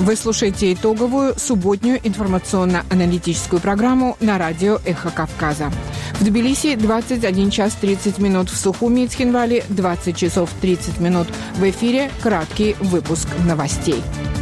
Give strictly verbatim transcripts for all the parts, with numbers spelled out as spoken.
Вы слушаете итоговую субботнюю информационно-аналитическую программу на радио «Эхо Кавказа». В Тбилиси двадцать один час тридцать минут, в Сухуми и Цхинвале двадцать часов тридцать минут. В эфире краткий выпуск новостей.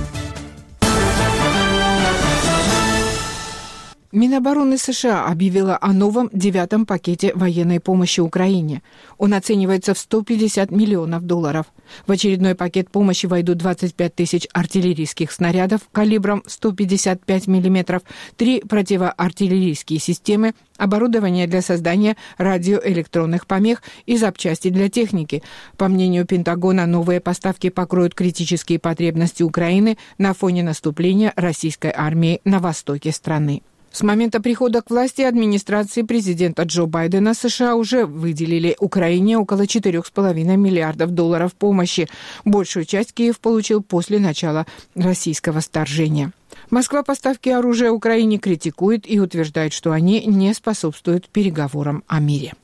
Минобороны США объявила о новом девятом пакете военной помощи Украине. Он оценивается в сто пятьдесят миллионов долларов. В очередной пакет помощи войдут двадцать пять тысяч артиллерийских снарядов калибром сто пятьдесят пять миллиметров, три противоартиллерийские системы, оборудование для создания радиоэлектронных помех и запчасти для техники. По мнению Пентагона, новые поставки покроют критические потребности Украины на фоне наступления российской армии на востоке страны. С момента прихода к власти администрации президента Джо Байдена США уже выделили Украине около четырех с половиной миллиардов долларов помощи. Большую часть Киев получил после начала российского вторжения. Москва поставки оружия Украине критикует и утверждает, что они не способствуют переговорам о мире.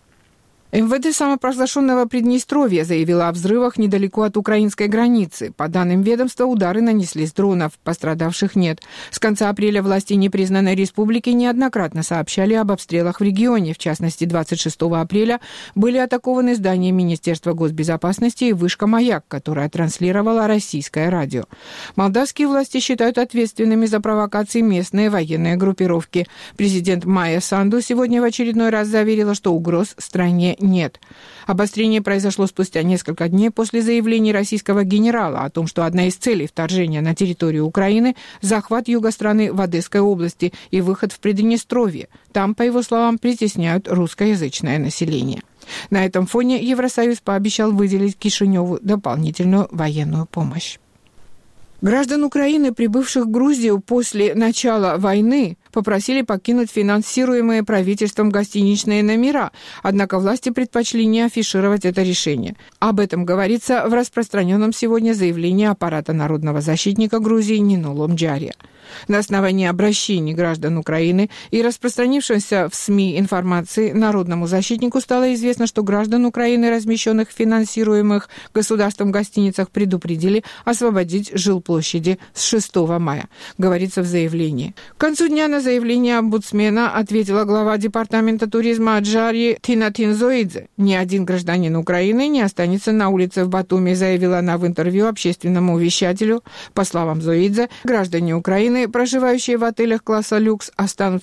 эм вэ дэ самопровозглашенного Приднестровья заявила о взрывах недалеко от украинской границы. По данным ведомства, удары нанесли с дронов, пострадавших нет. С конца апреля власти непризнанной республики неоднократно сообщали об обстрелах в регионе. В частности, двадцать шестого апреля были атакованы здания Министерства госбезопасности и вышка «Маяк», которая транслировала российское радио. Молдавские власти считают ответственными за провокации местные военные группировки. Президент Майя Санду сегодня в очередной раз заверила, что угроз стране нет. Обострение произошло спустя несколько дней после заявлений российского генерала о том, что одна из целей вторжения на территорию Украины – захват юга страны в Одесской области и выход в Приднестровье. Там, по его словам, притесняют русскоязычное население. На этом фоне Евросоюз пообещал выделить Кишиневу дополнительную военную помощь. Граждан Украины, прибывших в Грузию после начала войны, попросили покинуть финансируемые правительством гостиничные номера, однако власти предпочли не афишировать это решение. Об этом говорится в распространенном сегодня заявлении аппарата народного защитника Грузии Нино Ломджария. На основании обращений граждан Украины и распространившейся в СМИ информации народному защитнику стало известно, что граждан Украины, размещенных в финансируемых государством гостиницах, предупредили освободить жилплощади с шестого мая, говорится в заявлении. К концу дня на заявление омбудсмена ответила глава департамента туризма Аджарьи Тинатин Зоидзе. Ни один гражданин Украины не останется на улице в Батуми, заявила она в интервью общественному вещателю. По словам Зоидзе, граждане Украины, проживающие в отелях класса люкс, останутся